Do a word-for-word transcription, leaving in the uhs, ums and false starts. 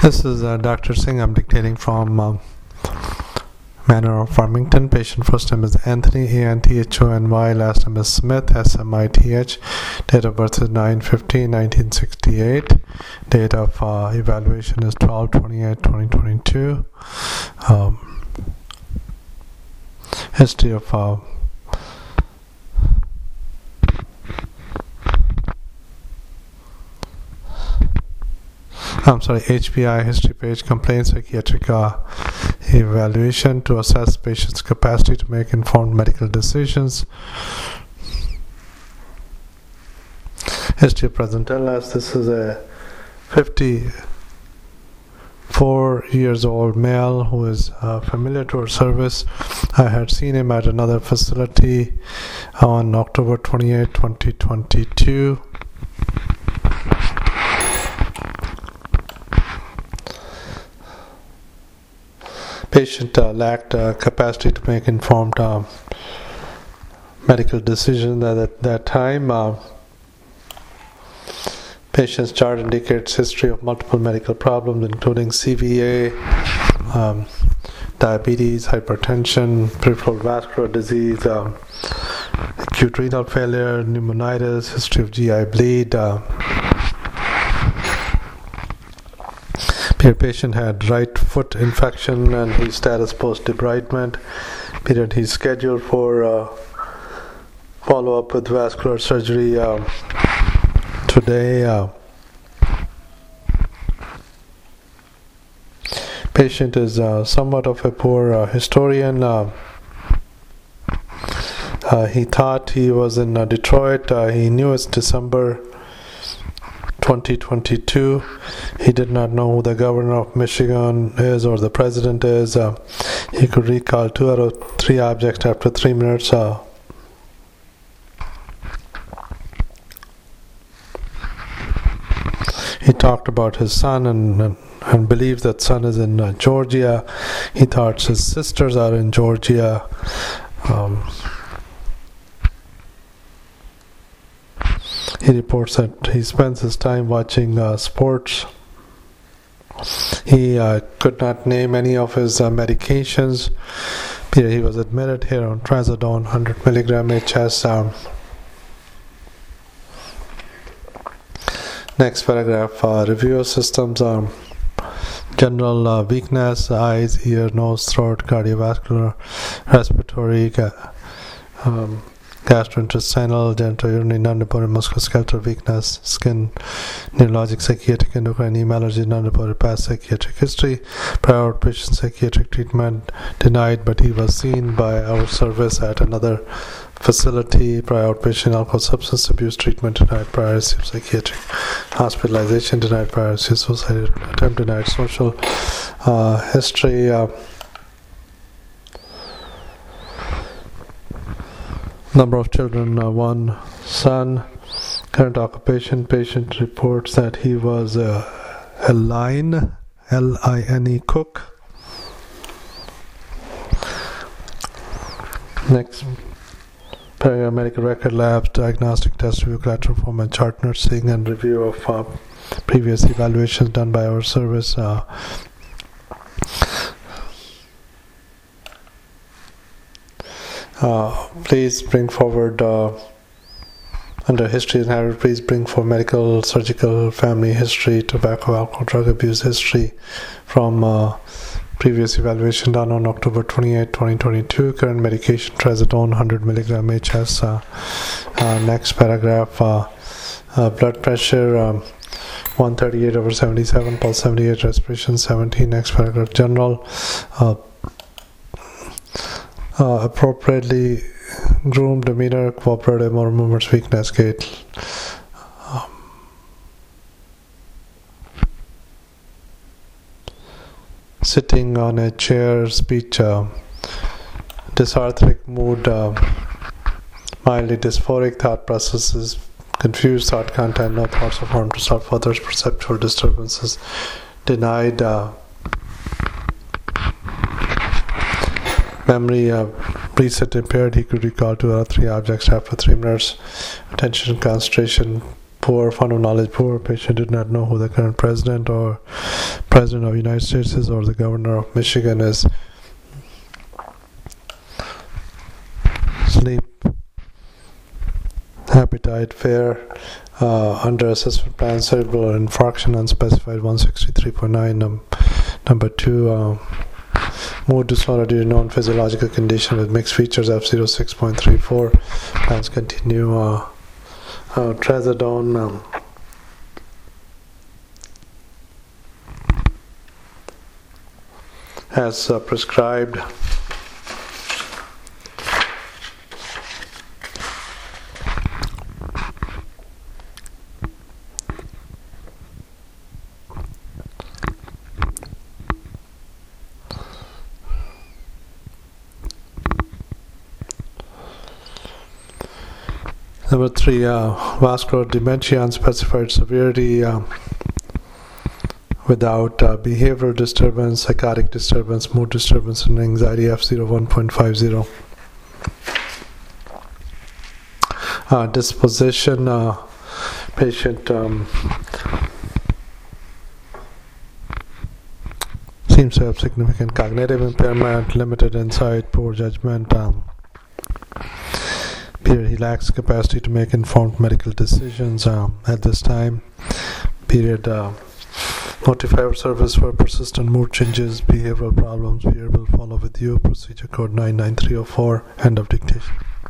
This is uh, Doctor Singh. I'm dictating from um, Manor of Farmington. Patient first name is Anthony, A N T H O N Y. Last name is Smith, S M I T H. Date of birth is nine fifteen nineteen sixty-eight. Date of uh, evaluation is twelve twenty-eight twenty twenty-two. Um, history of uh, I'm sorry, H P I history page, complaint psychiatric uh, evaluation to assess patient's capacity to make informed medical decisions. History of present illness. This is a fifty-four years old male who is uh, familiar to our service. I had seen him at another facility on October twenty-eighth twenty twenty-two. Patient uh, lacked uh, capacity to make informed uh, medical decisions at that, that time. Uh, patient's chart indicates history of multiple medical problems, including C V A, um, diabetes, hypertension, peripheral vascular disease, um, acute renal failure, pneumonitis, history of G I bleed. Uh, Your patient had right foot infection and his status post debridement. Period. He's scheduled for uh, follow up with vascular surgery uh, today. Uh, patient is uh, somewhat of a poor uh, historian. Uh, uh, he thought he was in uh, Detroit. Uh, he knew it's December twenty twenty-two. He did not know who the governor of Michigan is or the president is. Uh, he could recall two out of three objects after three minutes. Uh, he talked about his son and, and, and believes that son is in uh, Georgia. He thought his sisters are in Georgia. Um, He reports that he spends his time watching uh, sports. He uh, could not name any of his uh, medications. He was admitted here on trazodone, one hundred milligram H S. Um, next paragraph, uh, review of systems. Um, general uh, weakness, eyes, ear, nose, throat, cardiovascular, respiratory, um, gastrointestinal, genitourinary, non-reported musculoskeletal weakness, skin, neurologic, psychiatric, endocrine, heme allergy, non-reported past psychiatric history, prior outpatient psychiatric treatment denied, but he was seen by our service at another facility. Prior outpatient alcohol substance abuse treatment denied, prior psychiatric hospitalization denied, prior suicide attempt denied, social uh, history. Uh, Number of children, uh, one son. Current occupation, patient reports that he was uh, a line, L I N E cook. Next paragraph, medical record labs, diagnostic test review, collateral form and chart nursing, and review of uh, previous evaluations done by our service. Uh, Uh, please bring forward uh, under history and habit, please bring for medical, surgical, family history, tobacco, alcohol, drug abuse history from uh, previous evaluation done on October twenty-eighth twenty twenty-two. Current medication trazodone, one hundred milligram H S. Uh, uh, next paragraph, uh, uh, blood pressure um, one thirty-eight over seventy-seven, pulse seventy-eight, respiration seventeen. Next paragraph, general uh, Uh, appropriately groomed demeanor, cooperative motor movements, weakness, gait. Um, sitting on a chair, speech, uh, dysarthric mood, uh, mildly dysphoric thought processes, confused thought content, no thoughts of harm to self, others, perceptual disturbances, denied. Uh, Memory uh, reset impaired. He could recall two or three objects after three minutes. Attention, concentration, poor. Fund of knowledge poor. Patient did not know who the current president or President of the United States is, or the Governor of Michigan is. Sleep, appetite, fare, uh, under assessment plan, cerebral infarction, unspecified one sixty-three point nine. Um, number two, uh, mood disorder due to known physiological condition with mixed features, F zero six point three four. Plans continue. Uh, uh, trazodone. Um, as uh, prescribed. Number three, uh, vascular dementia, unspecified severity, uh, without uh, behavioral disturbance, psychotic disturbance, mood disturbance, and anxiety, F zero one point five zero. Uh, disposition, uh, patient um, seems to have significant cognitive impairment, limited insight, poor judgment. Um, period, he lacks capacity to make informed medical decisions um, at this time. Period. Uh, Notify our service for persistent mood changes, behavioral problems. Peer will follow with you. Procedure code nine nine three zero four. End of dictation.